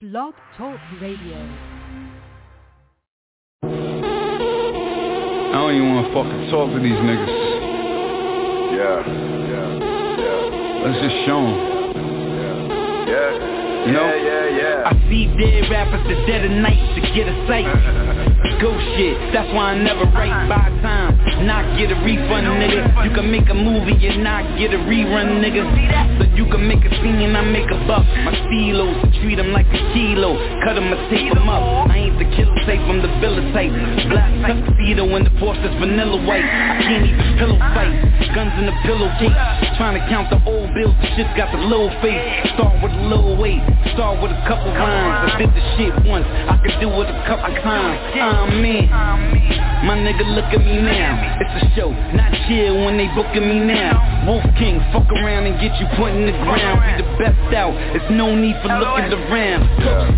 Blog Talk Radio. I don't even want to fucking talk to these niggas. Yeah. Let's just show them. Yeah. You know? Yeah. I see dead rappers the dead of night to get a sight. Go shit, that's why I never write by time. Not get a refund, nigga. You can make a movie and not get a rerun, nigga. So you can make a scene and I make a buck. My stilos, treat them like a kilo. Cut them and tape them up. I ain't the killer tape, I'm the villa type. Black tuxedo in the Porsche vanilla white. I can't even pillow fight. Guns in the pillowcase. Trying to count the old bills, the shit's got the little face. Start with a little weight. Start with a couple rhymes. I did the shit once, I could do it a couple times. I'm in. My nigga, look at me now. It's a show, not chill when they booking me now. Wolf King, fuck around and get you put in the ground. Be the best out, there's no need for looking around.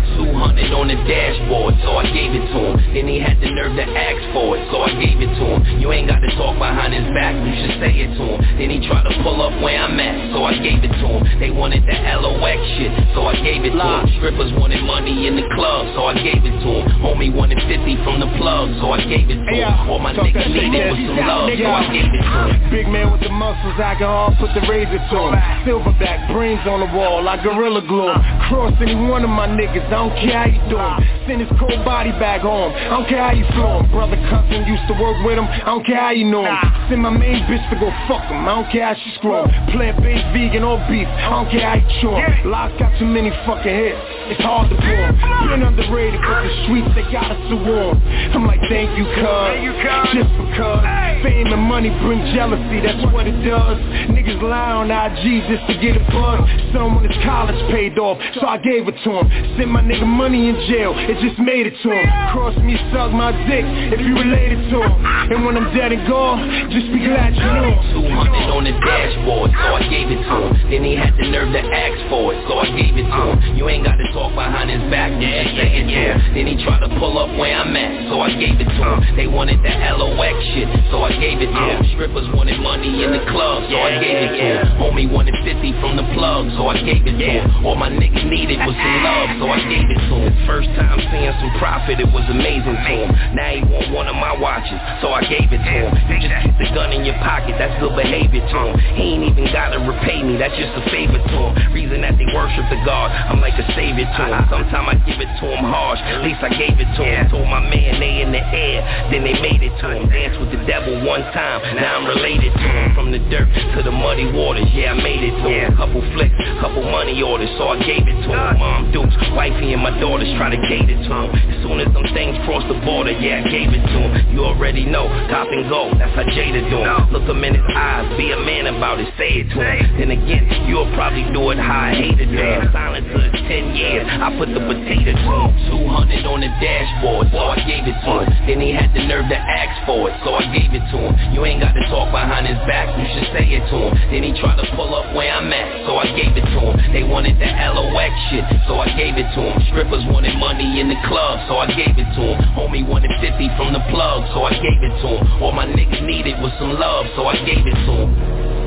200 on the dashboard, so I gave it to him. Then he had the nerve to ask for it, so I gave it to him. You ain't got to talk behind his back, you should say it to him. Then he tried to pull up where I'm at, so I gave it to him. They wanted the LOX shit, so I gave it to him. Strippers wanted money in the club, so I gave it to him. Homie wanted 50 from the plug, so I gave it to him. All my niggas needed was some love, so I gave it to him. Big man with the muscles, I can all put the razor to him. Silverback, brains on the wall, like Gorilla Glue. Cross any one of my niggas, I don't care how you do him. Send his cold body back home, I don't care how you flow him. Brother cousin used to work with him, I don't care how you know him. Send my main bitch to go fuck him, I don't care how she screw him. Plant-based, vegan or beef, I don't care how you chew him. Lots got too many fucking hits, it's hard to pull him. Been underrated, but the streets, they got us to warm. I'm like, thank you, cuz, just because. Fame and money bring jealousy, that's what it does. Niggas lie on IG just to get a buzz. Someone his college paid off, so I gave it to him. Sent my nigga money in jail, it just made it to him. Cross me, suck my dick, if you related to him. And when I'm dead and gone, just be glad you know him. 200 on the dashboard, so I gave it to him. Then he had the nerve to ask for it, so I gave it to him. You ain't got to talk behind his back, say it to him. Then he tried to pull up where I'm at, so I gave it to him. They wanted the LOX shit, so I gave it to him. Strippers wanted money in the club, so I gave it to him. Homie wanted 50 from the plug, so I gave it to him. All my niggas needed was some love, so I gave it to him. First time seeing some profit, it was amazing to him. Now he want one of my watches, so I gave it to him. You just keep the gun in your pocket, that's good behavior to him. He ain't even gotta repay me, that's just a favor to him. Reason that they worship the God, I'm like a savior to him. Sometimes I give it to him harsh, at least I gave it to him. Told my man they in the air, then they made it to him. Danced with the devil one time, now I'm related to him. From the dirt to the muddy waters, yeah, I made it to him. Couple flicks, couple money orders, so I gave it to him. Mom, Dukes, wifey and my daughters try to cater to him. As soon as them things cross the border, yeah, I gave it to him. You already know, cop and go, that's how Jada do him. Look him in his eyes, be a man about it, say it to him. Then again, you'll probably do it how I hate it to him. Silent to his 10 years, I put the potato to him. 200 on the dashboard, so I gave it to him. Then he had the nerve to ask for it, so I gave it to him. You ain't got to talk behind his back, you should say it to him. Then he tried to pull up where I'm at, so I gave it to him. They wanted the LOX shit, so I gave it to him. Strippers wanted money in the club, so I gave it to him. Homie wanted 50 from the plug, so I gave it to him. All my niggas needed was some love, so I gave it to him.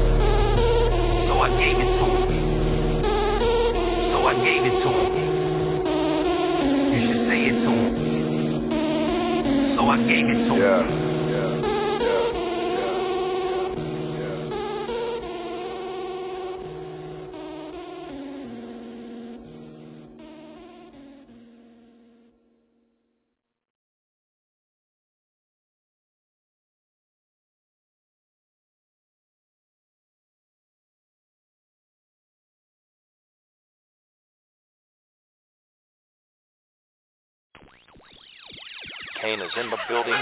So I gave it to him. So I gave it to him. You should say it to him. So I gave it to him. Kane is in the building.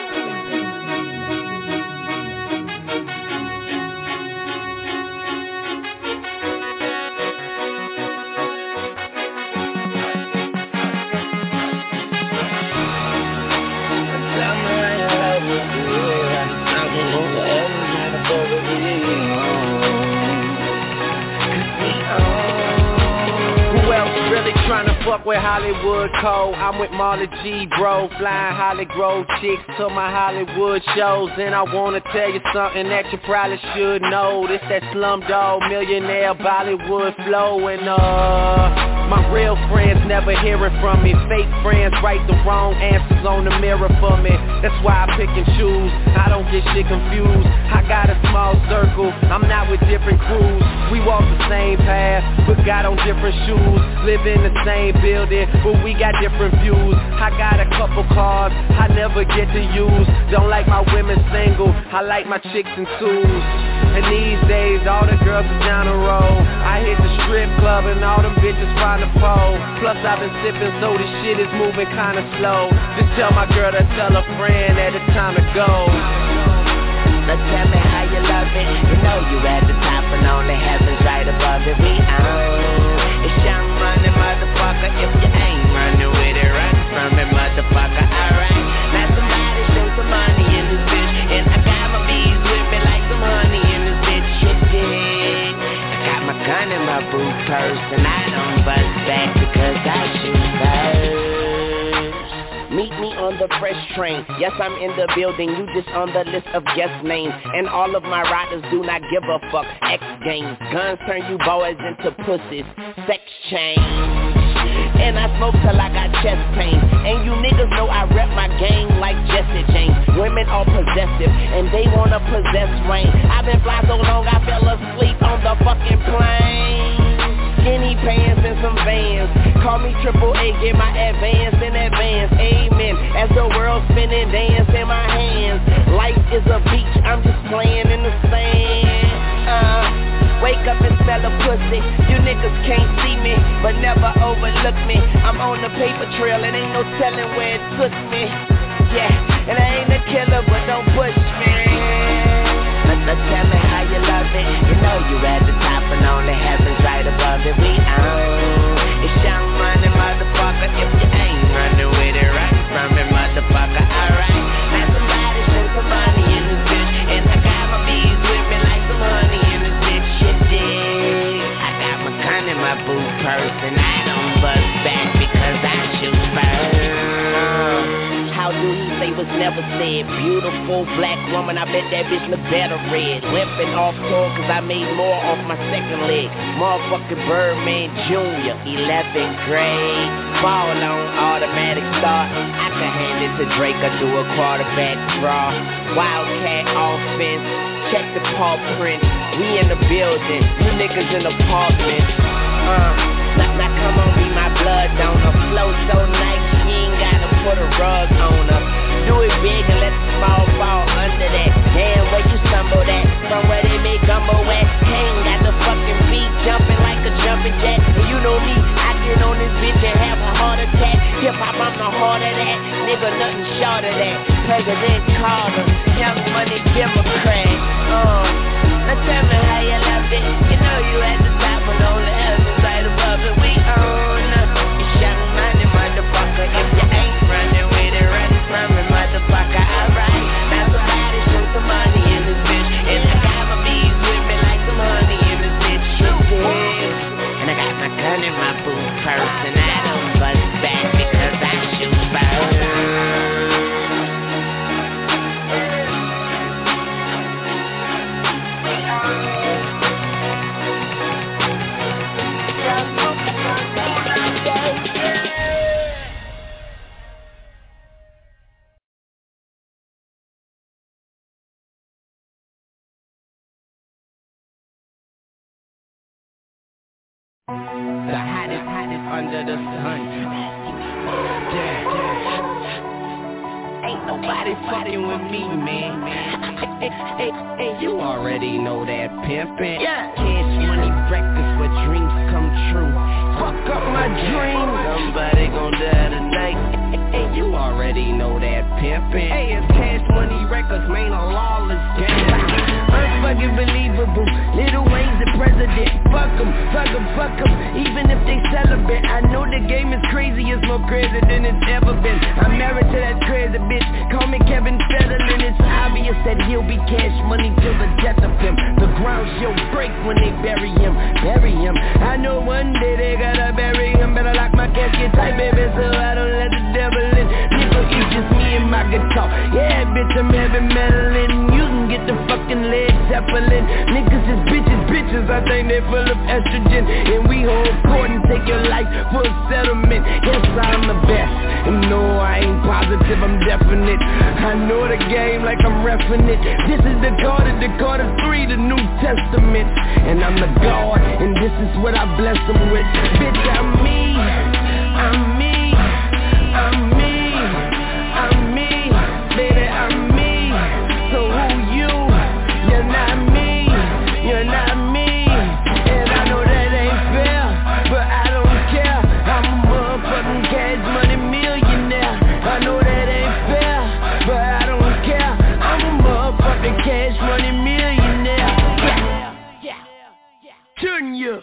Trying to fuck with Hollywood Cole. I'm with Marley G, bro. Flying Holly Grove chicks to my Hollywood shows. And I wanna tell you something that you probably should know. This that Slumdog Millionaire Bollywood flow. And My real friends never hearing from me. Fake friends write the wrong answers on the mirror for me. That's why I pick and choose, I don't get shit confused. I got a small circle, I'm not with different crews. We walk the same path, but got on different shoes. Live in the same building, but we got different views. I got a couple cars I never get to use. Don't like my women single, I like my chicks in twos. And these days all the girls is down the road. I hit the strip club and all them bitches find a pole. Plus I've been sipping so this shit is moving kinda slow. Just tell my girl to tell a friend that it's time to go. Now tell me how you love it. You know you at the top and only heaven's right above it. We own it's young money, motherfucker. If you ain't running with it, run from it, motherfucker. Alright, now somebody show some money in this bitch, and I got my bees with me like some honey in this bitch. Shit, dig. I got my gun in my boot purse, and I don't bust back because I shoot first. Meet me on the fresh train. Yes, I'm in the building, you just on the list of guest names. And all of my riders do not give a fuck. X games, guns turn you boys into pussies. Sex change. And I smoke till I got chest pain. And you niggas know I rep my gang like Jesse James. Women are possessive, and they wanna possess rain. I've been fly so long I fell asleep on the fucking plane. Skinny pants and some Vans. Call me Triple A, get my advance in advance. Amen. As the world's spinning, dance in my hands. Life is a beach, I'm just playing in the sand. Wake up and smell a pussy. You niggas can't see me, but never overlook me. I'm on the paper trail and ain't no telling where it took me. Yeah, and I ain't a killer, but don't push me. Now tell me how you love it. You know you at the top and only heaven's right above it. We own it's young money, motherfucker. If you ain't running with it, run from it, motherfucker. Alright, now somebody show some money in this bitch, and I got my bees with me like some honey in this bitch. Shit, dig. I got my gun in my boot purse, and I don't bust back because I shoot first. How do he say what's never said? Beautiful black woman, I bet that bitch look better red. Limping off tour cause I made more off my second leg. Motherfucking Birdman Jr., 11th grade. Ball on automatic start. I can hand it to Drake or do a quarterback draw. Wildcat offense, check the paw print. We in the building, you niggas in apartments. Now come on, be my blood donor. Flow so nice, you ain't gotta put a rug on her. Do it big and let the small fall under that. Damn, where you stumble at? Somewhere they make gumbo at. Hang, got the fucking beat jumping like a jumping jack. And you know me, I get on this bitch and have a heart attack. Hip-hop, I'm the heart of that. Nigga, nothing short of that. President Carter, young money Democrat. Now tell me how you loved it. You know you at the top and only heaven's right above it. We own it's young money, motherfucker. If you ain't running with it, run from it, motherfucker. Alright, now somebody show some money in this bitch, and I got my bees with me like some honey in this bitch. Shit, and I got my gun in my boot purse, and I don't bust back because I shoot first. The hottest under the sun. Yeah. Ain't nobody fucking with me, man. Hey, you already know that pimpin'. Yeah. Cash money breakfast where dreams come true. Fuck up my dreams. Somebody gon' die tonight. Hey, you already know that pimpin'. Hey, it's Cash Money Records, man, a lawless game. Unfucking believable. Lil Wayne's the president. Fuck 'em. Even if they celibate, I know the game is crazy. It's more crazy than it's ever been. I'm married to that crazy bitch. Call me Kevin Federline. It's obvious that he'll be Cash Money till the death of him. The ground shall break when they bury him. I know one day they gotta bury him. Better lock my casket tight, baby, so I don't let the devil in. Nigga, it's just me and my guitar. Yeah, bitch, I'm heavy metal and you can get the fucking Led Zeppelin. Niggas is bitches, I think they full of estrogen. And we hold court and take your life guess I'm the best. And no, I ain't positive, I'm definite. I know the game like I'm reffing it. This is the Carter 3, the New Testament. And I'm the God, and this is what I bless them with. Bitch, I'm me, I'm me, I'm me, I'm me, baby, I'm me. So who you? You're not me, you're not me. And I know that ain't fair, but I don't care. I'm a motherfucking cash money millionaire. I know that ain't fair, but I don't care. I'm a motherfucking cash money millionaire. Junior.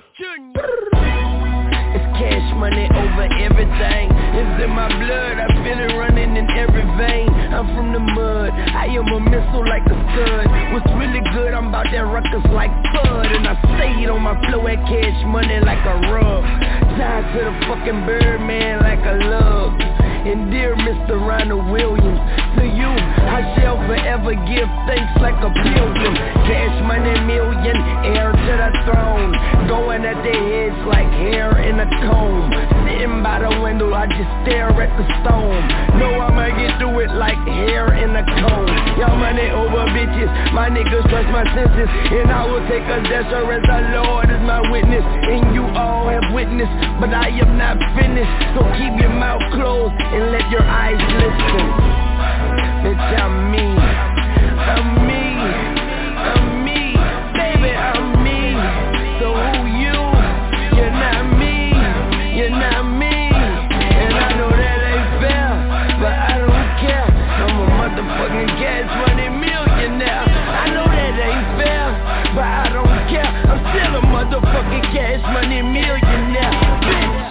It's cash money over everything. It's in my blood, I feel it running in every vein. I'm from the mud, I am a missile like a stud. What's really good, I'm about that ruckus like Bud. And I stayed on my flow at cash money like a rug. Tied to the fucking Birdman like a lug. And dear Mr. Ronald Williams, to you, I shall forever give thanks like a pilgrim. Cash money million, heir to the throne. Going at their heads like hair in a comb. Sitting by the window, I just stare at the stone. Know I'ma get through it like hair in a comb. Y'all money over bitches, my niggas trust my senses. And I will take a death sure as the Lord is my witness. And you all have witnessed, but I am not finished. So keep your mouth closed and let your eyes listen. Bitch, I'm me, I'm me, I'm me, baby, I'm me. So who you? You're not me, you're not me. And I know that ain't fair, but I don't care. I'm a motherfucking cash money millionaire. I know that ain't fair, but I don't care. I'm still a motherfucking cash money millionaire. Bitch.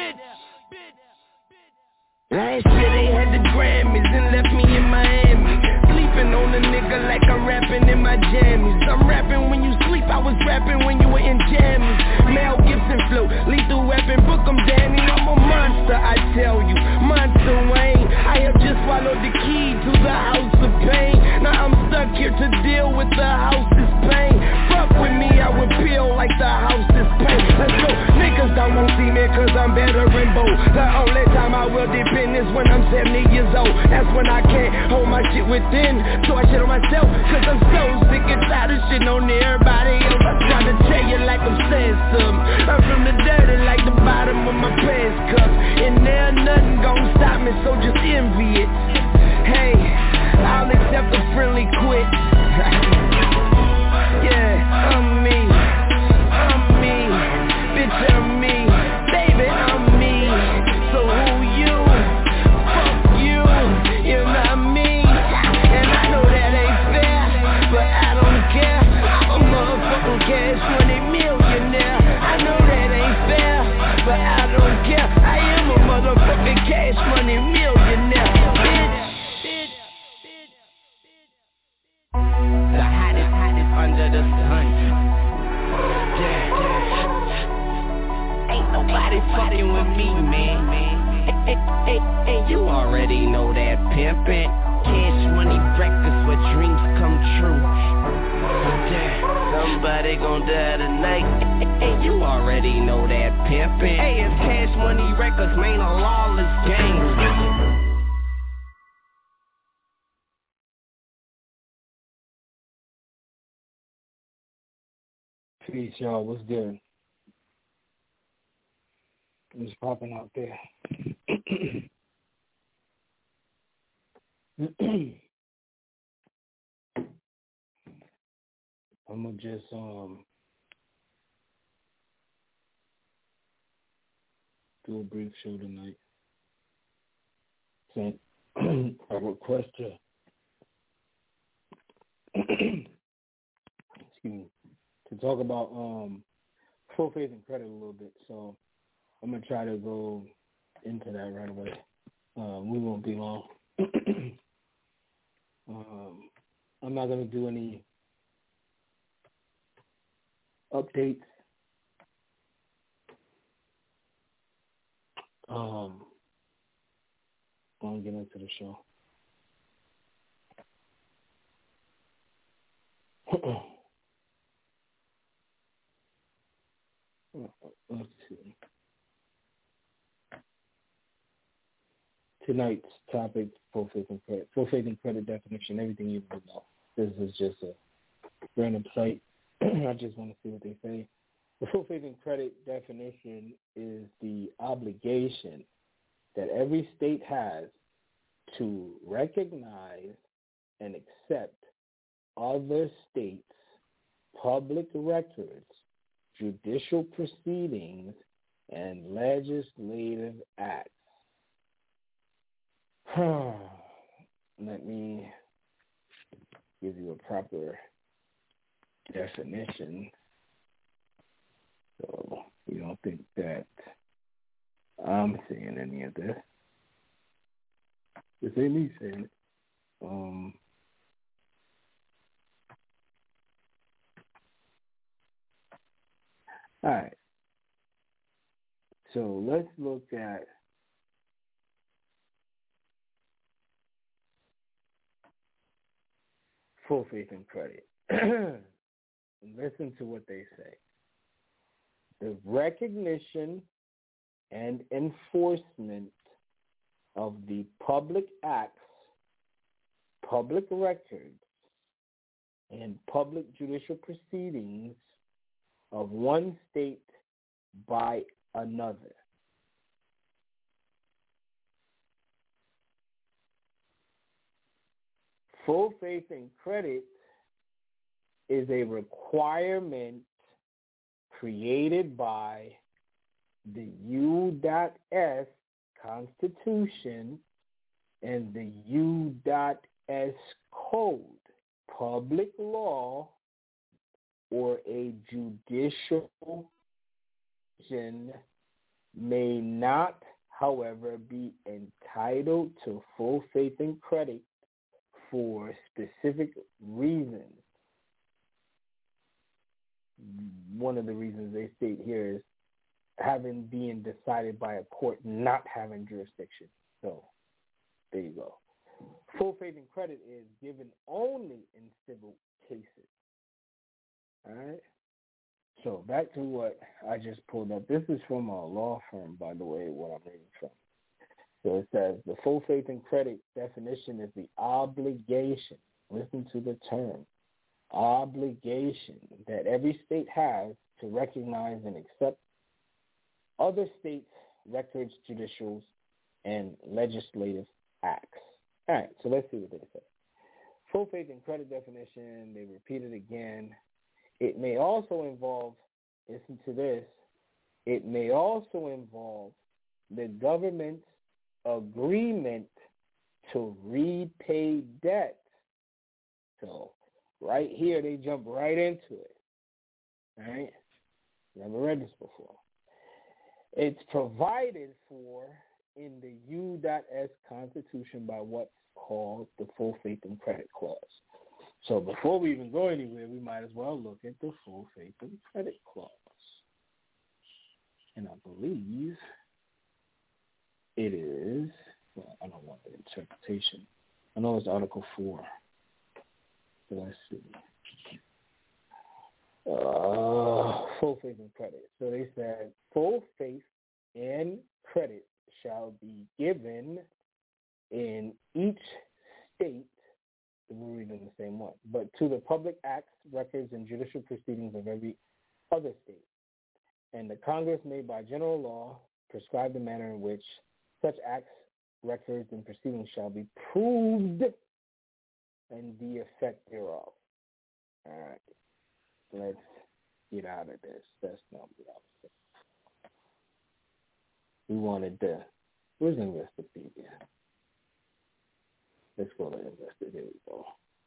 Last year they had the Grammys and left me in Miami. Sleeping on a nigga like I'm rapping in my jammies. I'm rapping when you sleep, I was rapping when you were in jammies. Mel Gibson flow, lethal weapon, book 'em Danny. I'm a monster, I tell you, Monster Wayne. I have just swallowed the key to the house of pain. Now I'm stuck here to deal with the house's pain. Fuck with me, I would peel like the house's pain. Let's go, niggas don't want to see me cause I'm better and bold. The only time I will depend is when I'm 70 years old. That's when I can't hold my shit within. So I shit on myself, cause I'm so sick and tired of shitting on everybody else. I'm trying to tell you like I'm saying something. I'm from the dirty like the bottom of my pants cup. And there nothing gon' stop me, so just envy it. Hey, I'll accept a friendly quit. Yeah, I'm me, bitch, I'm me, baby, I'm me. So who you? Fuck you, you're not me. And I know that ain't fair, but I don't care. I'm a motherfucking cash money millionaire. I know that ain't fair, but I don't care. I am a motherfucking cash money millionaire, bitch. The hottest under the sun. Yeah. Ain't nobody fucking with me, man. Hey, you already know that pimpin'. Cash money breakfast where dreams come true. Yeah, somebody gon' die tonight. Hey, you already know that pimpin'. Hey, it's Cash Money Records, man, a lawless game. Peace, y'all. What's good? What's popping out there? I'm gonna just do a brief show tonight. So I request excuse me, to talk about full faith and credit a little bit. So I'm gonna try to go into that right away. We won't be long. I'm not gonna do any updates. Gonna get into the show. Let's see. tonight's topic, full faith and credit. Full faith and credit definition, everything you need to know. This is just a random site. I just want to see what they say. The full faith and credit definition is the obligation that every state has to recognize and accept other states' public records, judicial proceedings, and legislative acts. Let me give you a proper definition so you don't think that I'm saying any of this. This ain't me saying it. All right. So let's look at full faith and credit. Listen to what they say. The recognition and enforcement of the public acts, public records, and public judicial proceedings of one state by another. Full faith and credit is a requirement created by the U.S. Constitution and the U.S. Code, public law, or a judicial decision may not, however, be entitled to full faith and credit for specific reasons. One of the reasons they state here is having being decided by a court not having jurisdiction. So there you go. Full faith and credit is given only in civil cases. All right? So back to what I just pulled up. This is from a law firm, by the way, what I'm reading from. So it says the full faith and credit definition is the obligation. Listen to the term. Obligation that every state has to recognize and accept other states' records, judicials, and legislative acts. All right, so let's see what they say. Full faith and credit definition, they repeat it again. It may also involve, listen to this, it may also involve the government's agreement to repay debt. So right here, they jump right into it. All right? Never read this before. It's provided for in the U.S. Constitution by what's called the Full Faith and Credit Clause. So before we even go anywhere, we might as well look at the Full Faith and Credit Clause. And I believe it is, well, I don't want the interpretation. I know it's Article 4. So let's see. Full faith and credit. So they said full faith and credit shall be given in each state, we're reading the same one, but to the public acts, records, and judicial proceedings of every other state. And the Congress may by general law prescribe the manner in which such acts, records, and proceedings shall be proved and the effect thereof. All right. Let's get out of this. Let's not get out of this. We wanted the, where's Investopedia? Let's go to Investor. Here we go.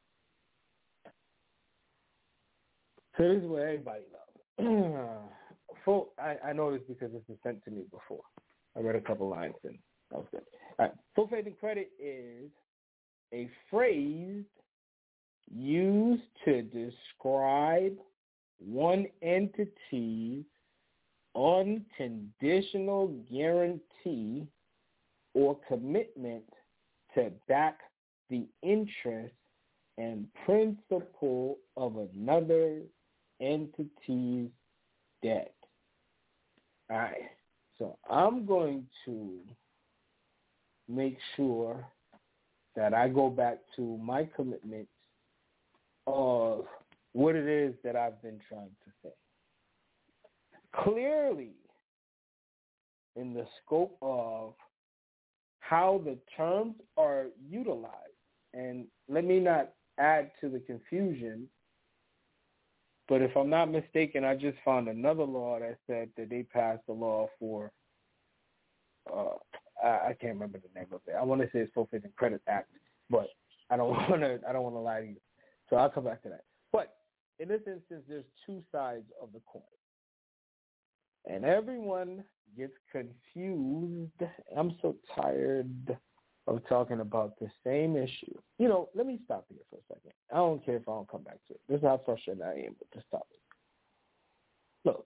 So this is what everybody loves. I know this because this was sent to me before. I read a couple lines and that was good. All right. Full faith and credit is a phrase used to describe one entity's unconditional guarantee or commitment to back the interest and principal of another entity's debt. All right. So I'm going to make sure that I go back to my commitments of what it is that I've been trying to say. Clearly, in the scope of how the terms are utilized, and let me not add to the confusion, but if I'm not mistaken, I just found another law that said that they passed a law for, I can't remember the name of it. I want to say it's Full Faith and Credit Act, but I don't want to lie to you. So I'll come back to that. But in this instance, there's two sides of the coin. And everyone gets confused. I'm so tired of talking about the same issue. You know, let me stop here for a second. I don't care if I don't come back to it. This is how frustrated I am with this topic. Look,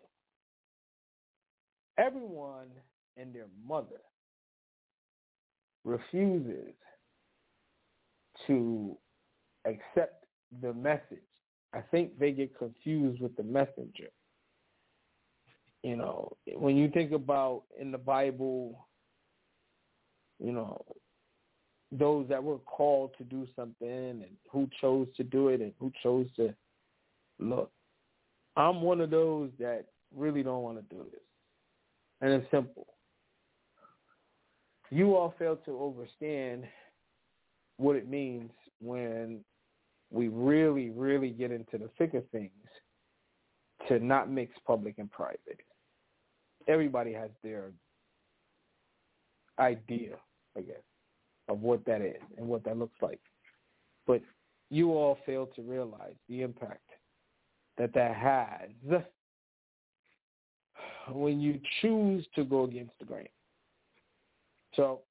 everyone and their mother refuses to accept the message. I think they get confused with the messenger. You know, when you think about in the Bible, you know, those that were called to do something and who chose to do it and who chose to look. I'm one of those that really don't want to do this. And it's simple. You all fail to understand what it means when we really, really get into the thick of things to not mix public and private. Everybody has their idea, I guess, of what that is and what that looks like. But you all fail to realize the impact that has when you choose to go against the grain. So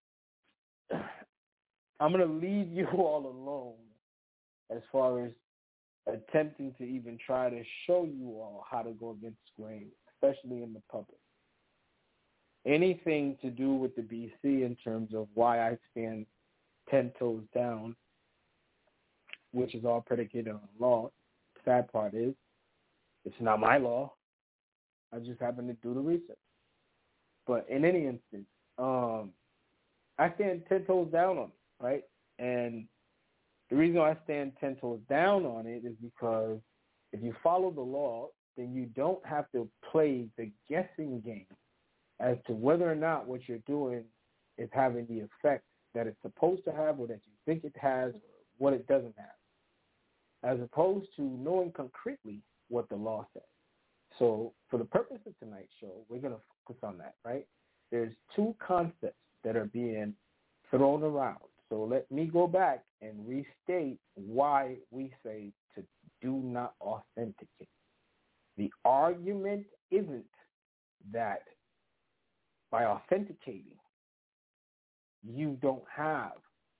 I'm going to leave you all alone as far as attempting to even try to show you all how to go against the grain, especially in the public. Anything to do with the BC in terms of why I stand 10 toes down, which is all predicated on law. The sad part is it's not my law. I just happen to do the research. But in any instance, I stand 10 toes down on it, right? And the reason I stand 10 toes down on it is because if you follow the law, then you don't have to play the guessing game as to whether or not what you're doing is having the effect that it's supposed to have or that you think it has or what it doesn't have, as opposed to knowing concretely what the law says. So for the purpose of tonight's show, we're going to focus on that, right? There's two concepts that are being thrown around. So let me go back and restate why we say to do not authenticate. The argument isn't that by authenticating, you don't have,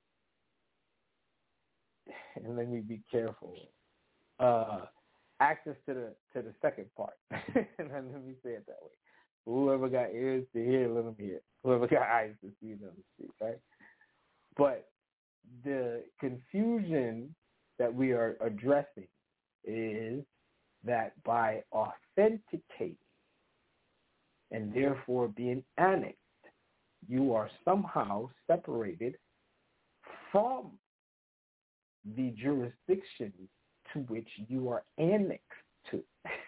and let me be careful, access to the second part. And let me say it that way. Whoever got ears to hear, let them hear. Whoever got eyes to see, let them see, right? But the confusion that we are addressing is that by authenticating and therefore being annexed, you are somehow separated from the jurisdiction to which you are annexed to.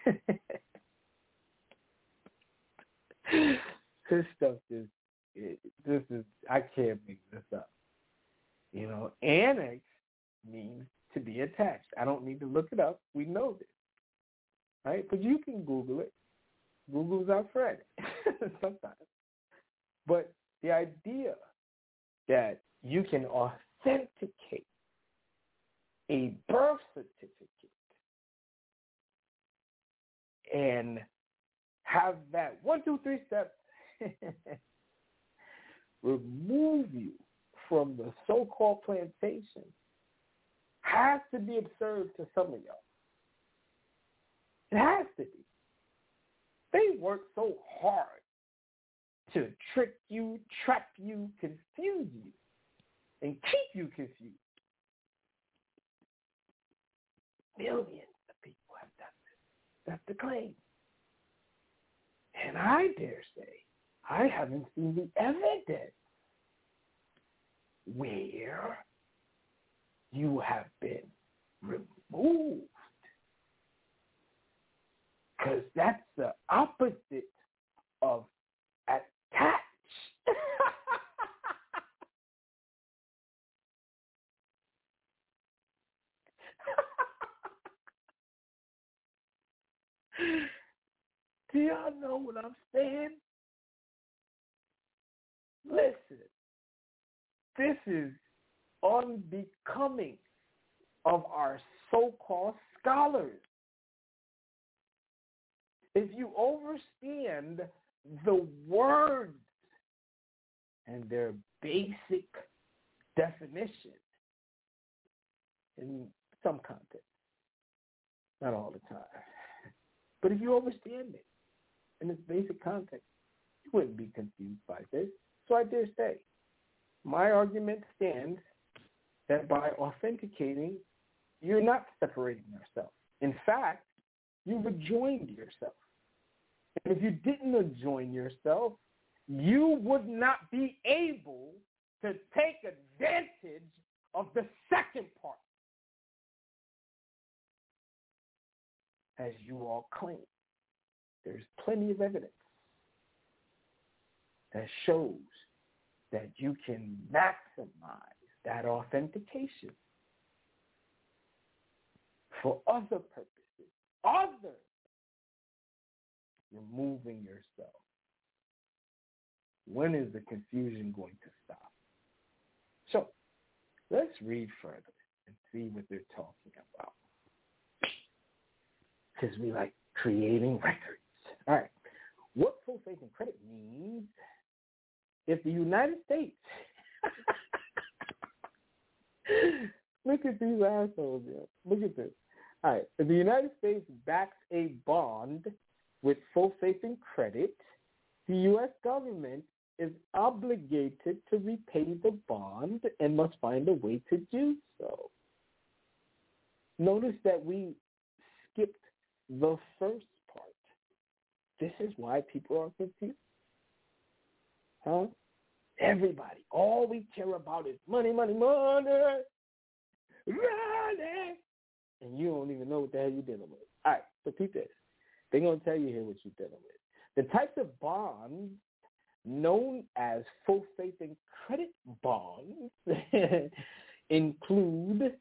This stuff is, I can't make this up. You know, annex means to be attached. I don't need to look it up. We know this, right? But you can Google it. Google's our friend sometimes. But the idea that you can authenticate a birth certificate and have that 1, 2, 3 steps remove you from the so-called plantation has to be absurd to some of y'all. It has to be. They work so hard to trick you, trap you, confuse you, and keep you confused. Millions of people have done this. That's the claim. And I dare say, I haven't seen the evidence where you have been removed. Because that's the opposite of attach. Do y'all know what I'm saying? Listen, this is unbecoming of our so-called scholars. If you understand the words and their basic definition in some context, not all the time, but if you understand it in its basic context, you wouldn't be confused by this. So I dare say, my argument stands that by authenticating, you're not separating yourself. In fact, you've adjoined yourself. And if you didn't adjoin yourself, you would not be able to take advantage of the second part, as you all claim. There's plenty of evidence that shows that you can maximize that authentication for other purposes, other removing yourself. When is the confusion going to stop? So let's read further and see what they're talking about, because we like creating records. All right. What full faith and credit means if the United States look at these assholes, yo. Look at this. All right. If the United States backs a bond with full faith and credit, the U.S. government is obligated to repay the bond and must find a way to do so. Notice that we skipped the first part. This is why people are confused. Huh? Everybody, all we care about is money, money, money, money. And you don't even know what the hell you're dealing with. All right, so keep this. They're going to tell you here what you're dealing with. The types of bonds known as full faith and credit bonds include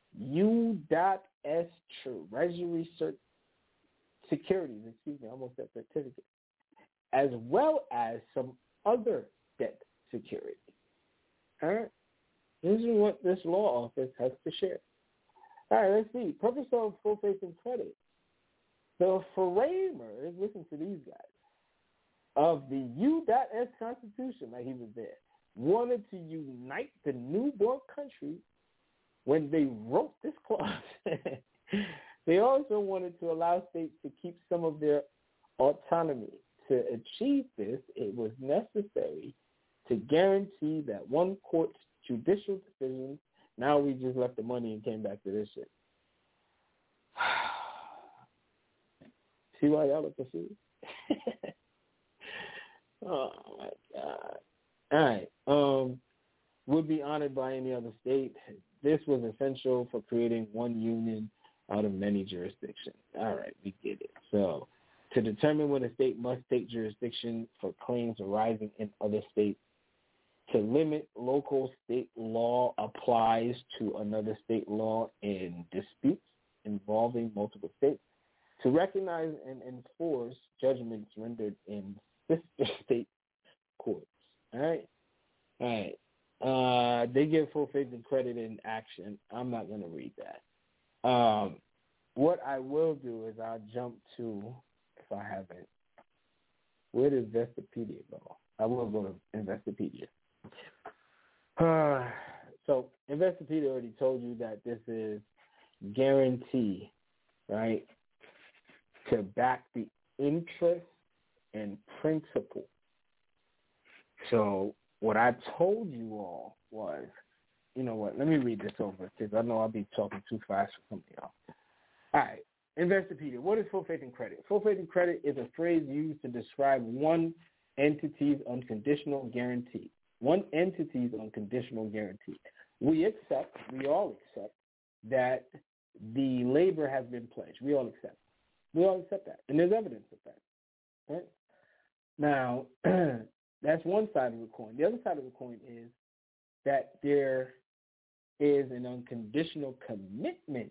U.S. Treasury securities, I almost said certificates, as well as some other debt security. All right? This is what this law office has to share. All right, let's see. Purpose of full faith and credit. The framers, listen to these guys, of the U.S. Constitution, like he was there, wanted to unite the newborn country when they wrote this clause. They also wanted to allow states to keep some of their autonomy. To achieve this, it was necessary to guarantee that one court's judicial decisions, now we just left the money and came back to this shit. See why y'all are confused? Oh, my God. All right. Would be honored by any other state. This was essential for creating one union out of many jurisdictions. All right, we get it. So to determine when a state must take jurisdiction for claims arising in other states, to limit local state law applies to another state law in disputes involving multiple states, to recognize and enforce judgments rendered in sister state courts. All right? All right. They give full faith and credit in action. I'm not going to read that. What I will do is I'll jump to, if I haven't, where does Investopedia go? I will go to Investopedia. So Investopedia already told you that this is guarantee, right, to back the interest and principal. So what I told you all was, you know what, let me read this over because I know I'll be talking too fast for some of y'all. All right, Investopedia, what is full faith and credit? Full faith and credit is a phrase used to describe one entity's unconditional guarantee. One entity's unconditional guarantee. We all accept that the labor has been pledged. We all accept. We all accept that. And there's evidence of that. Right? Now, that's one side of the coin. The other side of the coin is that there is an unconditional commitment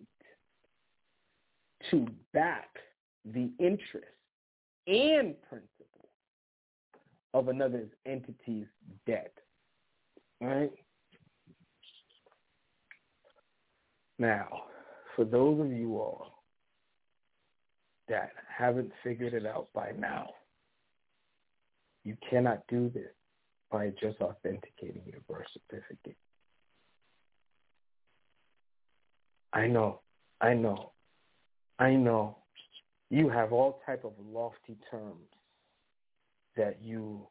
to back the interest and principal of another entity's debt. All right? Now, for those of you all that haven't figured it out by now, you cannot do this by just authenticating your birth certificate. I know. You have all type of lofty terms that you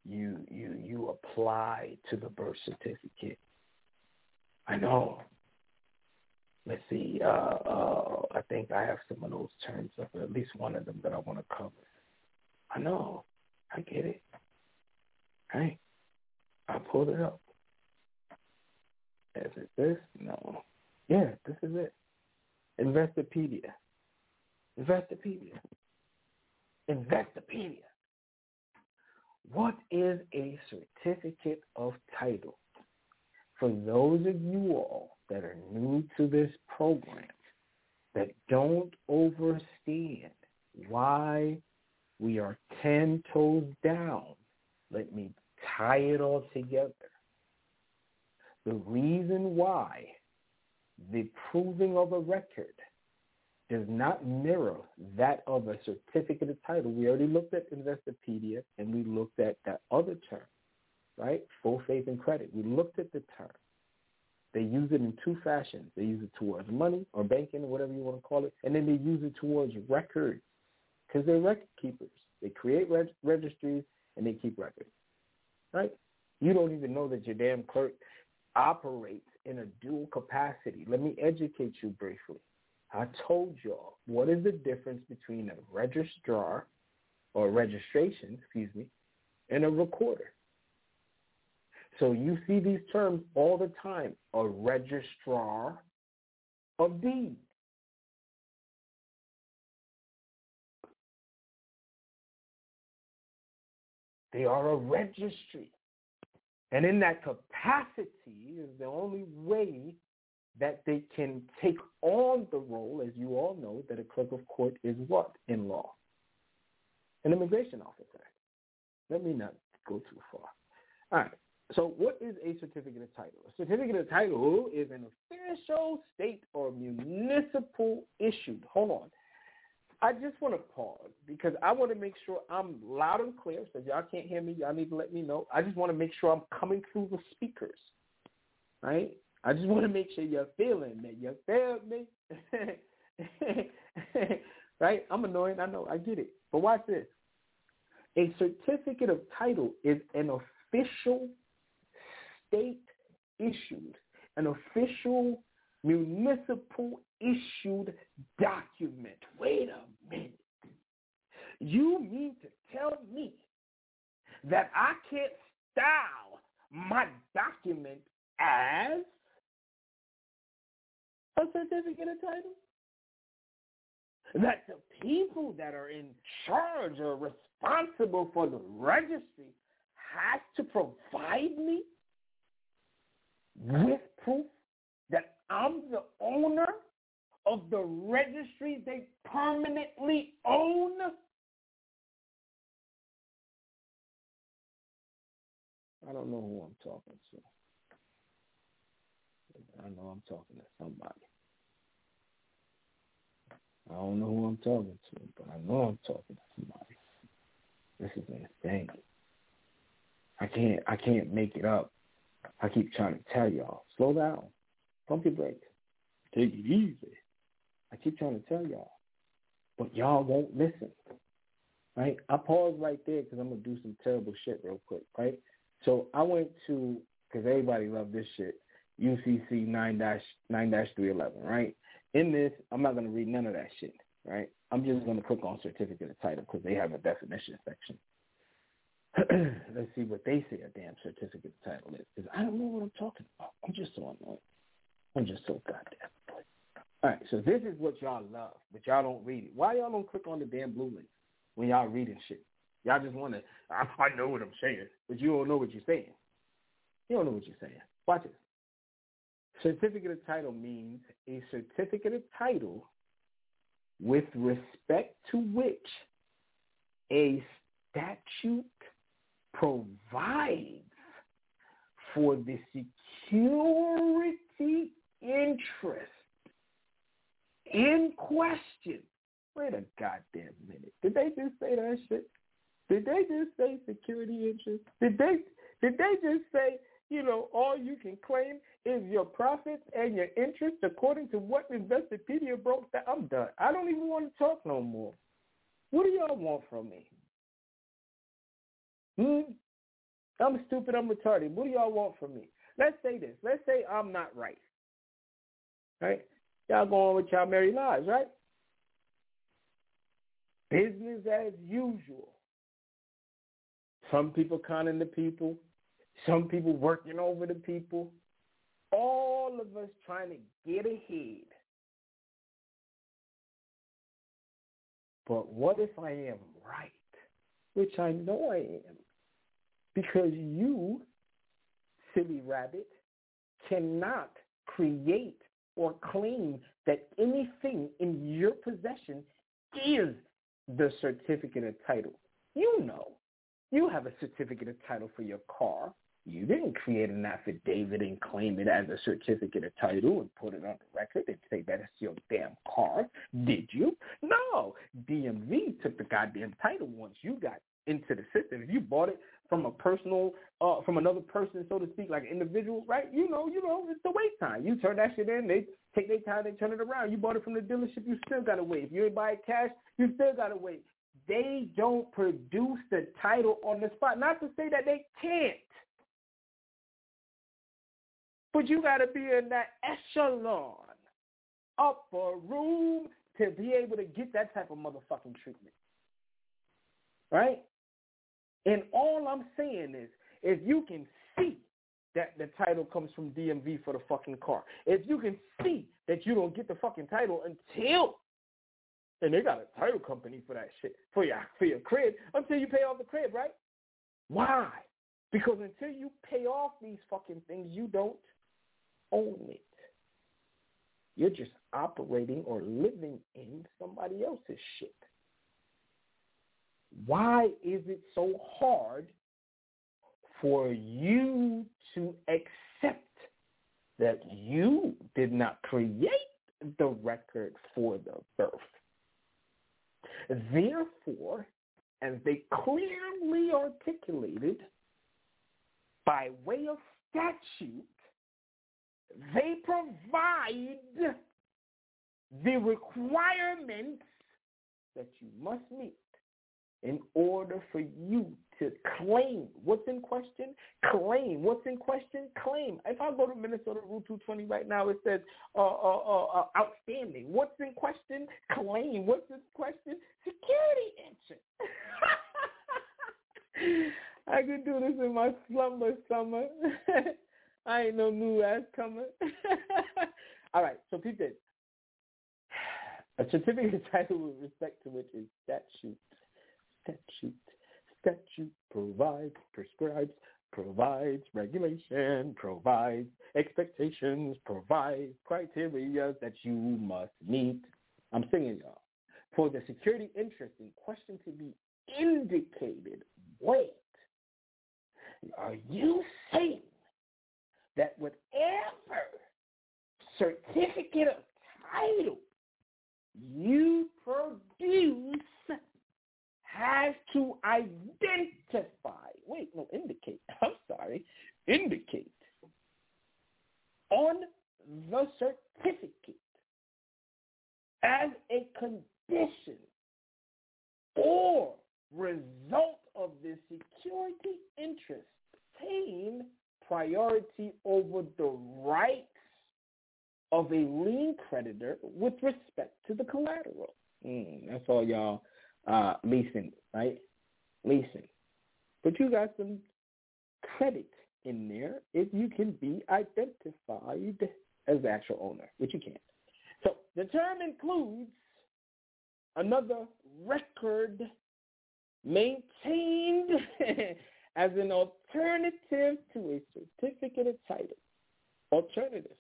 apply to the birth certificate. I know. Let's see. I think I have some of those terms, or at least one of them that I want to cover. I know. I get it. Hey, I pulled it up. Is it this? No. Yeah, this is it. Investopedia. What is a certificate of title? For those of you all that are new to this program, that don't understand why we are 10 toes down, let me tie it all together. The reason why the proving of a record does not mirror that of a certificate of title. We already looked at Investopedia, and we looked at that other term, right? Full faith and credit. We looked at the term. They use it in two fashions. They use it towards money or banking or whatever you want to call it, and then they use it towards records because they're record keepers. They create registries, and they keep records, right? You don't even know that your damn clerk operates in a dual capacity. Let me educate you briefly. I told y'all what is the difference between a registrar or registration, and a recorder. So you see these terms all the time, a registrar of deeds. They are a registry. And in that capacity is the only way that they can take on the role, as you all know, that a clerk of court is what in law? An immigration officer. Let me not go too far. All right. So what is a certificate of title? A certificate of title is an official state or municipal issued. Hold on. I just want to pause because I want to make sure I'm loud and clear. So if y'all can't hear me, y'all need to let me know. I just want to make sure I'm coming through the speakers, right? I just want to make sure you're feeling me. You feel me? Right? I'm annoying. I know. I get it. But watch this. A certificate of title is an official state issued, an official municipal issued document. Wait a minute. You mean to tell me that I can't style my document as a certificate of title? That the people that are in charge or responsible for the registry has to provide me with proof that I'm the owner of the registry they permanently own? I don't know who I'm talking to. I know I'm talking to somebody. I don't know who I'm talking to, but I know I'm talking to somebody. This is insane. I can't make it up. I keep trying to tell y'all, slow down. Pump your brakes. Take it easy. I keep trying to tell y'all, but y'all won't listen, right? I paused right there because I'm going to do some terrible shit real quick, right? So I went to, because everybody loved this shit, UCC 9-311, right? In this, I'm not going to read none of that shit, right? I'm just going to click on certificate of title because they have a definition section. Let's see what they say a damn certificate of title is, because I don't know what I'm talking about. I'm just so annoyed. I'm just so goddamn annoyed. All right, so this is what y'all love, but y'all don't read it. Why y'all don't click on the damn blue link when y'all reading shit? Y'all just want to, I know what I'm saying, but you don't know what you're saying. You don't know what you're saying. Watch it. Certificate of title means a certificate of title with respect to which a statute provides for the security interest in question. Wait a goddamn minute. Did they just say that shit? Did they just say security interest? Did they just say, all you can claim is your profits and your interest according to what Investopedia broke down? I'm done. I don't even want to talk no more. What do y'all want from me? I'm stupid. I'm retarded. What do y'all want from me? Let's say this. Let's say I'm not right. Right? Y'all going with y'all merry lives, right? Business as usual. Some people conning the people. Some people working over the people. All of us trying to get ahead. But what if I am right? Which I know I am. Because you, silly rabbit, cannot create or claim that anything in your possession is the certificate of title. You know. You have a certificate of title for your car. You didn't create an affidavit and claim it as a certificate of title and put it on the record and say that it's your damn car, did you? No. DMV took the goddamn title once you got into the system. If you bought it from a personal, from another person, so to speak, like an individual, right? You know, it's the wait time. You turn that shit in, they take their time, they turn it around. You bought it from the dealership, you still got to wait. If you ain't buy it cash, you still got to wait. They don't produce the title on the spot. Not to say that they can't. But you got to be in that echelon, upper room, to be able to get that type of motherfucking treatment. Right? And all I'm saying is, if you can see that the title comes from DMV for the fucking car, if you can see that you don't get the fucking title until, and they got a title company for that shit, for your crib, until you pay off the crib, right? Why? Because until you pay off these fucking things, you don't own it. You're just operating or living in somebody else's shit. Why is it so hard for you to accept that you did not create the record for the birth? Therefore, as they clearly articulated, by way of statute, they provide the requirements that you must meet in order for you to claim what's in question. Claim what's in question. Claim. If I go to Minnesota Rule 220 right now, it says outstanding. What's in question? Claim. What's in question? Security interest. I could do this in my slumber summer. I ain't no new ass comer. All right, so peep this. A certificate of title with respect to which is statute. Statute provides, prescribes, provides regulation, provides expectations, provides criteria that you must meet. I'm singing, y'all. For the security interest in question to be indicated. Wait. Are you saying that whatever certificate of title you produce has to indicate on the certificate as a condition or result of the security interest obtain priority over the rights of a lien creditor with respect to the collateral. That's all y'all leasing, right? Leasing. But you got some credit in there if you can be identified as the actual owner, which you can't. So the term includes another record maintained as an alternative to a certificate of title. Alternative.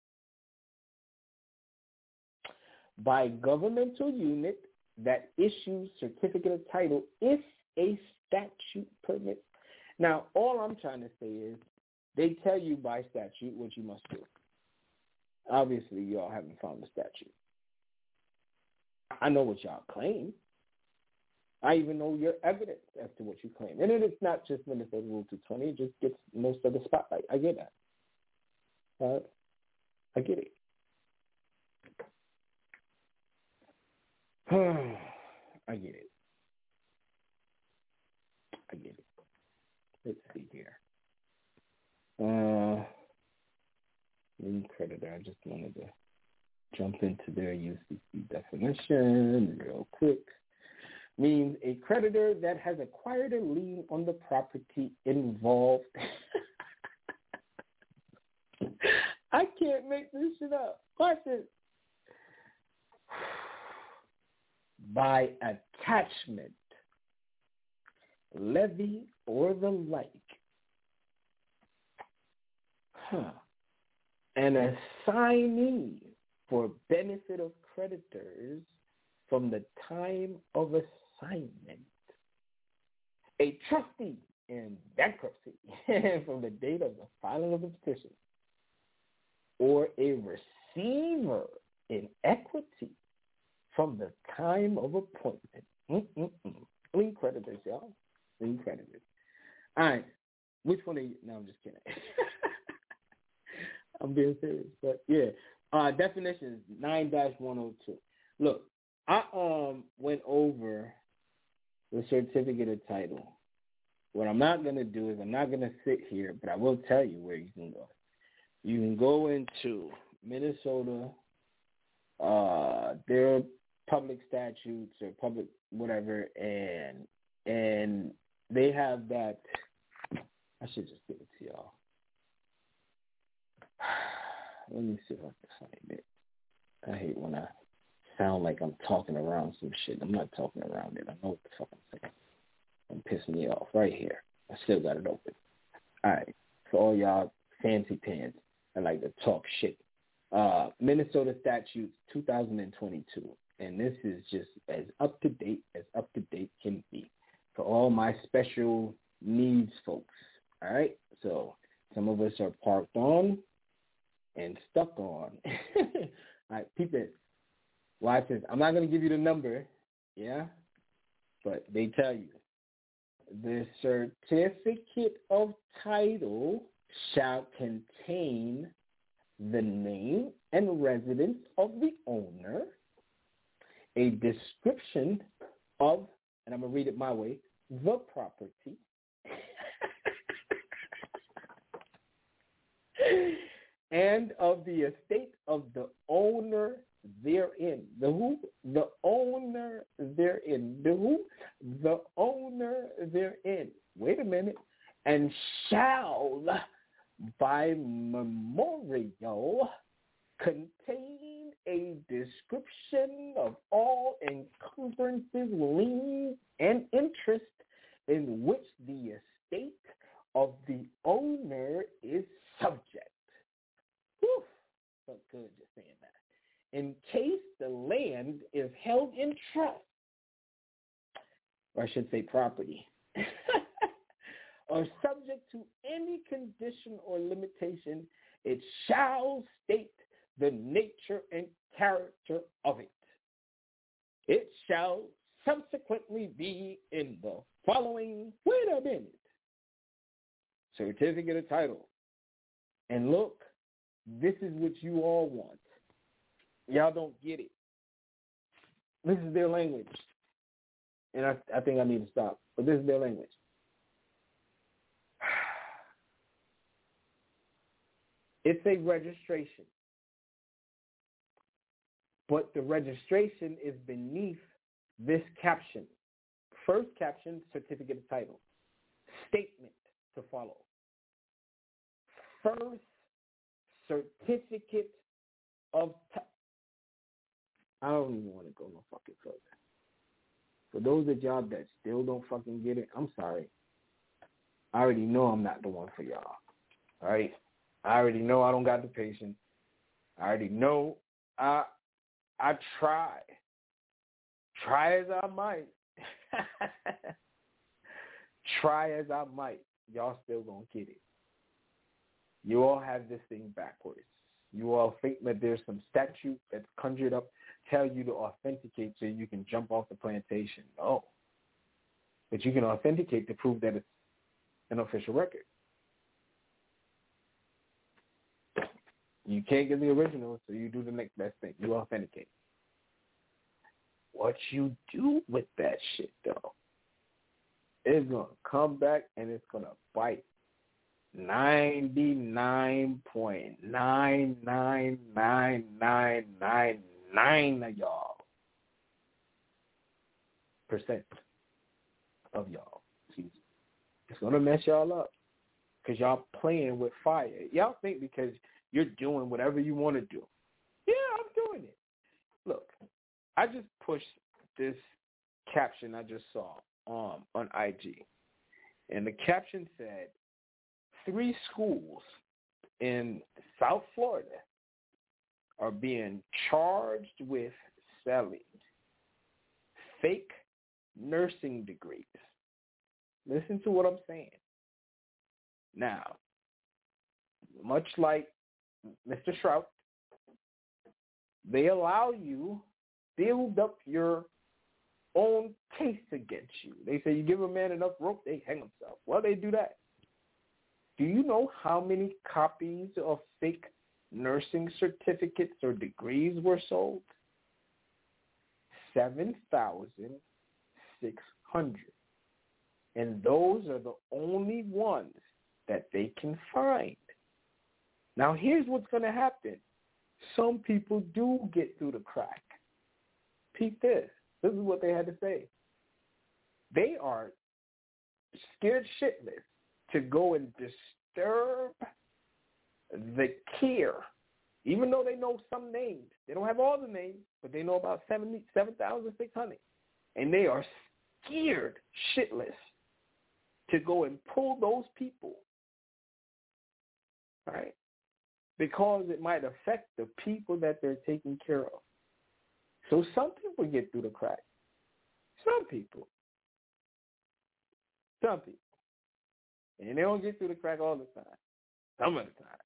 By governmental unit that issues certificate of title if a statute permits. Now, all I'm trying to say is they tell you by statute what you must do. Obviously, y'all haven't found the statute. I know what y'all claim. I even know your evidence as to what you claim. And it's not just Minnesota Rule 220. It just gets most of the spotlight. I get that. I get it. I get it. Let's see here. Lien creditor. I just wanted to jump into their UCC definition real quick. Means a creditor that has acquired a lien on the property involved. I can't make this shit up. Watch it. By attachment, levy, or the like. An assignee for benefit of creditors from the time of assignment. A trustee in bankruptcy from the date of the filing of the petition. Or a receiver in equity from the time of appointment. Lien creditors, y'all. Lien creditors. All right. Which one are you? No, I'm just kidding. I'm being serious. But, yeah. Definition is 9-102. Look, I went over the certificate of title. What I'm not going to do is I'm not going to sit here, but I will tell you where you can go. You can go into Minnesota, their public statutes or public whatever, and they have that. I should just give it to y'all. Let me see if I can find it. I hate when I sound like I'm talking around some shit. I'm not talking around it. I know what the fuck I'm saying. Don't piss me off right here. I still got it open. All right. For all y'all fancy pants, I like to talk shit. Minnesota statutes 2022. And this is just as up to date can be for all my special needs folks. All right? So some of us are parked on and stuck on. All right, peep it. Watch this. I'm not going to give you the number, yeah? But they tell you. The certificate of title shall contain the name and residence of the owner, a description of, and I'm going to read it my way, the property, and of the estate of the owner therein. The who? The owner therein. The who? The owner therein. Wait a minute. And shall, by memorial, contain a description of all encumbrances, liens, and interest in which the estate of the owner is subject. Whew. Felt good just saying that. In case the land is held in trust, or I should say property, or subject to any condition or limitation, it shall state the nature and character of it. It shall subsequently be in the following, wait a minute, certificate of title. And look, this is what you all want. Y'all don't get it. This is their language. And I think I need to stop. But this is their language. It's a registration. But the registration is beneath this caption. First caption, certificate of title. statement to follow. First certificate of I don't even want to go no fucking further. For those of y'all that still don't fucking get it, I'm sorry. I already know I'm not the one for y'all. All right? I already know I don't got the patience. I already know I try. Try as I might. Try as I might. Y'all still gonna get it. You all have this thing backwards. You all think that there's some statute that's conjured up, tell you to authenticate so you can jump off the plantation. No. But you can authenticate to prove that it's an official record. You can't get the original, so you do the next best thing. You authenticate. What you do with that shit, though, is going to come back and it's going to bite 99.99999 of y'all. Percent of y'all. It's going to mess y'all up because y'all playing with fire. Y'all think because you're doing whatever you want to do. Yeah, I'm doing it. Look, I just pushed this caption I just saw on IG. And the caption said, 3 schools in South Florida are being charged with selling fake nursing degrees. Listen to what I'm saying. Now, much like Mr. Shrout, they allow you build up your own case against you. They say you give a man enough rope, they hang himself. Well, they do that. Do you know how many copies of fake nursing certificates or degrees were sold? 7,600. And those are the only ones that they can find. Now, here's what's going to happen. Some people do get through the crack. Peep this. This is what they had to say. They are scared shitless to go and disturb the care, even though they know some names. They don't have all the names, but they know about 7,600. And they are scared shitless to go and pull those people, right? Because it might affect the people that they're taking care of. So some people get through the crack. Some people. And they don't get through the crack all the time. Some of the time.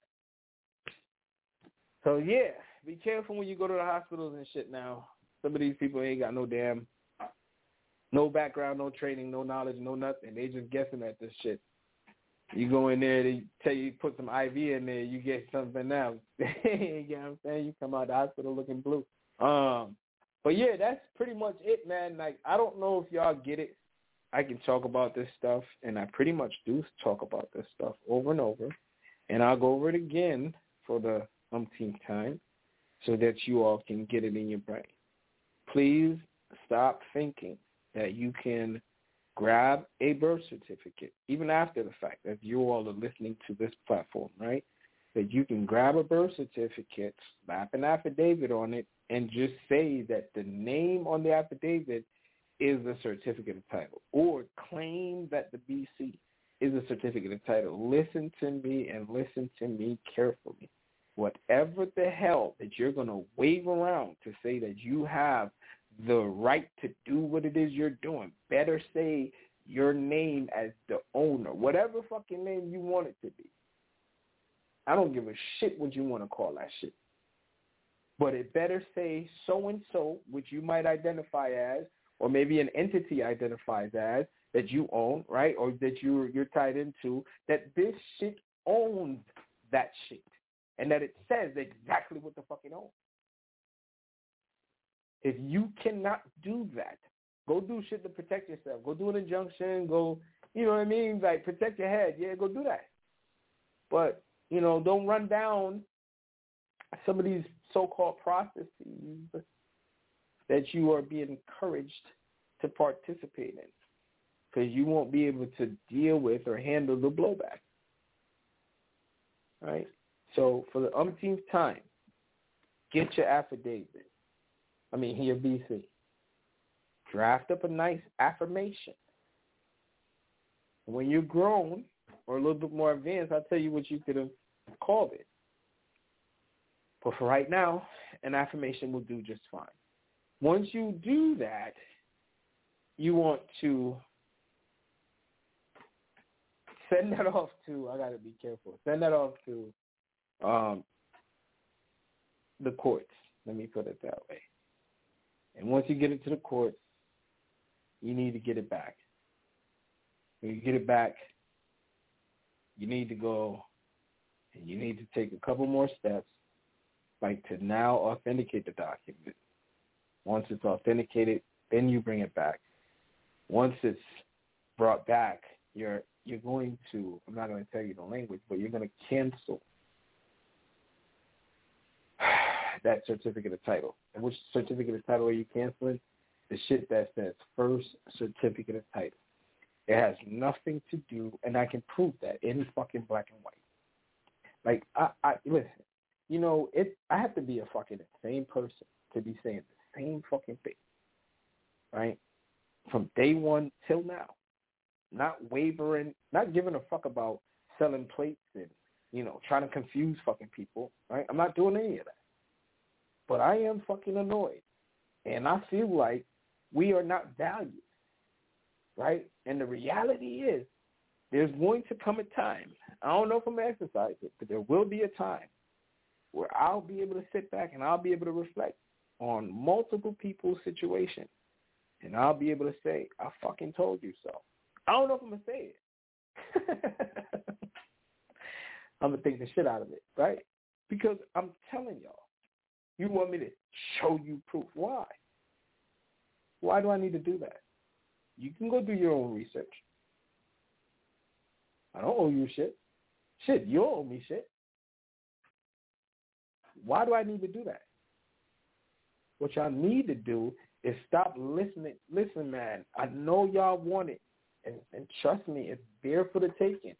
So, yeah, be careful when you go to the hospitals and shit now. Some of these people ain't got no background, no training, no knowledge, no nothing. They just guessing at this shit. You go in there, they tell you put some IV in there, you get something else. You know what I'm saying? You come out of the hospital looking blue. But yeah, that's pretty much it, man. Like, I don't know if y'all get it. I can talk about this stuff, and I pretty much do talk about this stuff over and over. And I'll go over it again for the umpteenth time so that you all can get it in your brain. Please stop thinking that you can grab a birth certificate, even after the fact that you all are listening to this platform, right? That you can grab a birth certificate, slap an affidavit on it, and just say that the name on the affidavit is a certificate of title, or claim that the BC is a certificate of title. Listen to me and listen to me carefully. Whatever the hell that you're going to wave around to say that you have the right to do what it is you're doing, better say your name as the owner, whatever fucking name you want it to be. I don't give a shit what you want to call that shit. But it better say so-and-so, which you might identify as, or maybe an entity identifies as, that you own, right, or that you're tied into, that this shit owns that shit, and that it says exactly what the fuck it owns. If you cannot do that, go do shit to protect yourself. Go do an injunction. Go, you know what I mean? Like, protect your head. Yeah, go do that. But, you know, don't run down some of these so-called processes that you are being encouraged to participate in. because you won't be able to deal with or handle the blowback. Right? So for the umpteenth time, get your affidavit. Your BC. Draft up a nice affirmation. When you're grown or a little bit more advanced, I'll tell you what you could have called it. But for right now, an affirmation will do just fine. Once you do that, you want to send that off to, I got to be careful, send that off to the courts. Let me put it that way. And once you get it to the courts, you need to get it back. When you get it back, you need to go and you need to take a couple more steps, like to now authenticate the document. Once it's authenticated, then you bring it back. Once it's brought back, you're going to, I'm not going to tell you the language, but you're going to cancel that certificate of title. And which certificate of title are you canceling? The shit that says first certificate of title. It has nothing to do, and I can prove that in fucking black and white. Like, I listen, I have to be a fucking insane person to be saying the same fucking thing, right? From day one till now. Not wavering, not giving a fuck about selling plates and, trying to confuse fucking people, right? I'm not doing any of that. But I am fucking annoyed. And I feel like we are not valued, right? And the reality is there's going to come a time, I don't know if I'm going to exercise it, but there will be a time where I'll be able to sit back and I'll be able to reflect on multiple people's situation. And I'll be able to say, I fucking told you so. I don't know if I'm going to say it. I'm going to think the shit out of it, right? Because I'm telling y'all, you want me to show you proof. Why? Why do I need to do that? You can go do your own research. I don't owe you shit. Shit, you don't owe me shit. Why do I need to do that? What y'all need to do is stop listening. Listen, man, I know y'all want it. And trust me, it's there for the taking.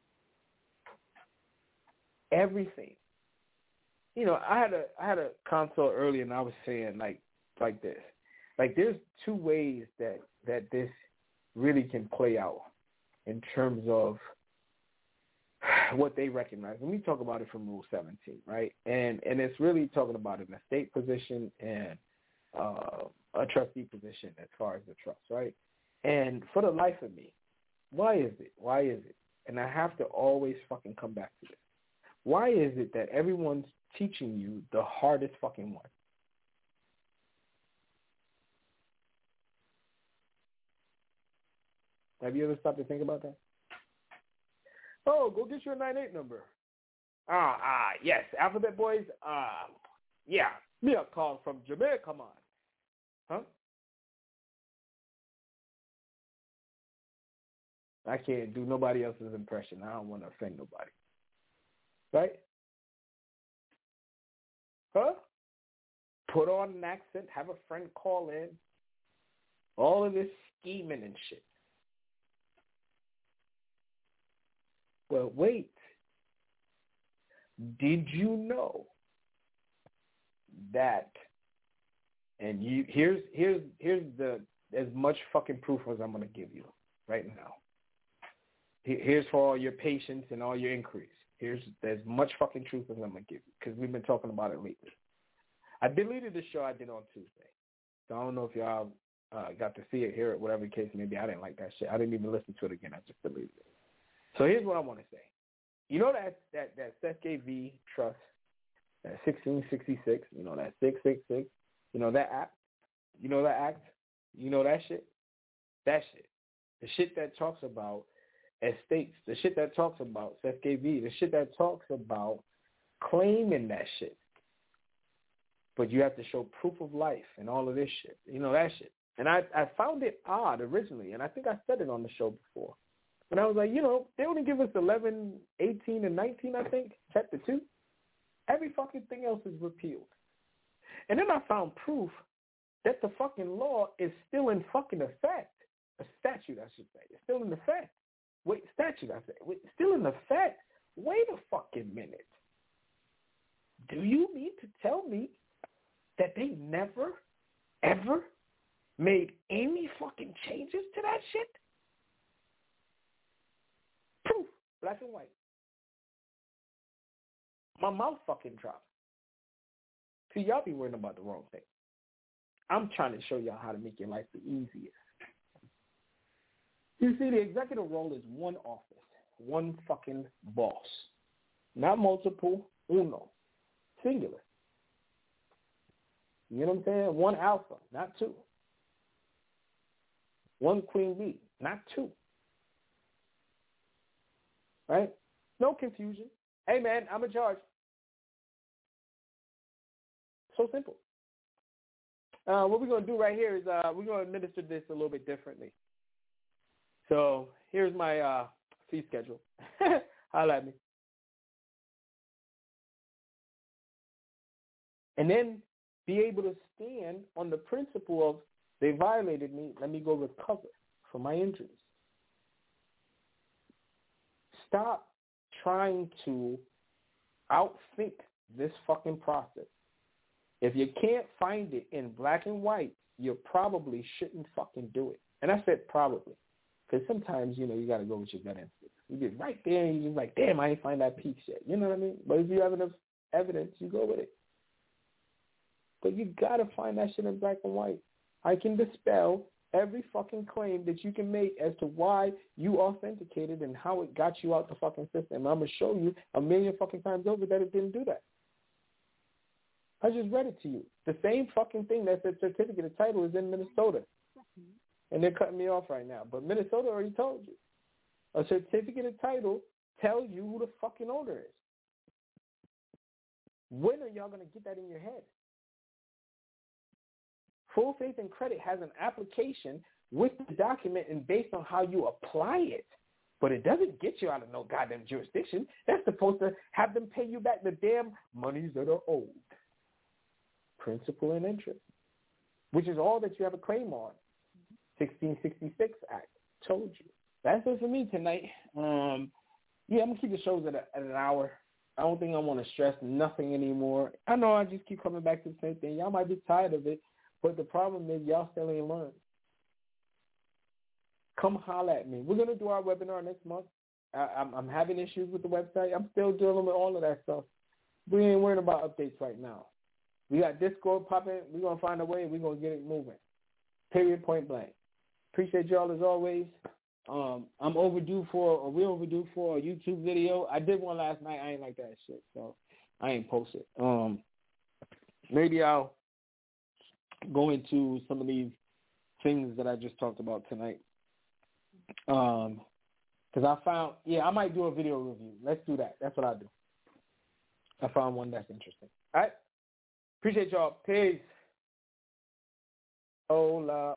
Everything. I had a consult earlier, and I was saying like this. Like, there's two ways that this really can play out in terms of what they recognize. And we talk about it from Rule 17, right? And it's really talking about an estate position and a trustee position as far as the trust, right? And for the life of me, why is it? And I have to always fucking come back to this. Why is it that everyone's teaching you the hardest fucking one? Have you ever stopped to think about that? Oh, go get your 98 number. Yes, Alphabet Boys. Yeah, me a call from Jamaica, come on. Huh? I can't do nobody else's impression. I don't want to offend nobody. Right? Huh? Put on an accent, have a friend call in. All of this scheming and shit. Well, wait. Did you know that? And here's the as much fucking proof as I'm gonna give you right now. Here's for all your patience and all your inquiries. Here's as much fucking truth as I'm gonna give you because we've been talking about it lately. I deleted the show I did on Tuesday, so I don't know if y'all got to see it, hear it, whatever the case may be. I didn't like that shit. I didn't even listen to it again. I just deleted it. So here's what I want to say. You know that Seth V Trust, that 1666, you know, that 666, you know that app, you know that act, you know that shit? That shit. The shit that talks about estates, the shit that talks about Seth V, the shit that talks about claiming that shit. But you have to show proof of life and all of this shit. You know that shit. And I found it odd originally, and I think I said it on the show before. But I was like, they only give us 11, 18, and 19, I think, chapter 2. Every fucking thing else is repealed. And then I found proof that the fucking law is still in fucking effect. A statute, I should say. It's still in effect. Wait, statute, I say. Wait, still in effect? Wait a fucking minute. Do you mean to tell me that they never, ever made any fucking changes to that shit? Proof, black and white. My mouth fucking dropped. See, y'all be worrying about the wrong thing. I'm trying to show y'all how to make your life the easiest. You see, the executive role is one office, one fucking boss. Not multiple, uno, singular. You know what I'm saying? One alpha, not two. One queen bee, not two. Right? No confusion. Hey, man, I'm in charge. So simple. What we're going to do right here is we're going to administer this a little bit differently. So here's my fee schedule. Holla at me. And then be able to stand on the principle of they violated me, let me go recover for my injuries. Stop trying to outthink this fucking process. If you can't find it in black and white, you probably shouldn't fucking do it. And I said probably. Because sometimes, you know, you got to go with your gut instinct. You get right there and you're just like, damn, I ain't find that piece yet. You know what I mean? But if you have enough evidence, you go with it. But you got to find that shit in black and white. I can dispel every fucking claim that you can make as to why you authenticated and how it got you out the fucking system. I'm going to show you a million fucking times over that it didn't do that. I just read it to you. The same fucking thing that said certificate of title is in Minnesota. And they're cutting me off right now. But Minnesota already told you. A certificate of title tells you who the fucking owner is. When are y'all going to get that in your head? Full Faith and Credit has an application with the document and based on how you apply it. But it doesn't get you out of no goddamn jurisdiction. That's supposed to have them pay you back the damn monies that are owed. Principal and interest, which is all that you have a claim on. 1666 Act. Told you. That's it for me tonight. Yeah, I'm going to keep the shows at an hour. I don't think I want to stress nothing anymore. I know I just keep coming back to the same thing. Y'all might be tired of it, but the problem is y'all still ain't learned. Come holler at me. We're going to do our webinar next month. I'm having issues with the website. I'm still dealing with all of that stuff. We ain't worried about updates right now. We got Discord popping. We're going to find a way. We're going to get it moving. Period, point blank. Appreciate y'all as always. We're overdue for a YouTube video. I did one last night. I ain't like that shit, so I ain't post it. Maybe I'll go into some of these things that I just talked about tonight. Because I found, I might do a video review. Let's do that. That's what I'll do. I found one that's interesting. All right. Appreciate y'all. Peace. Hola.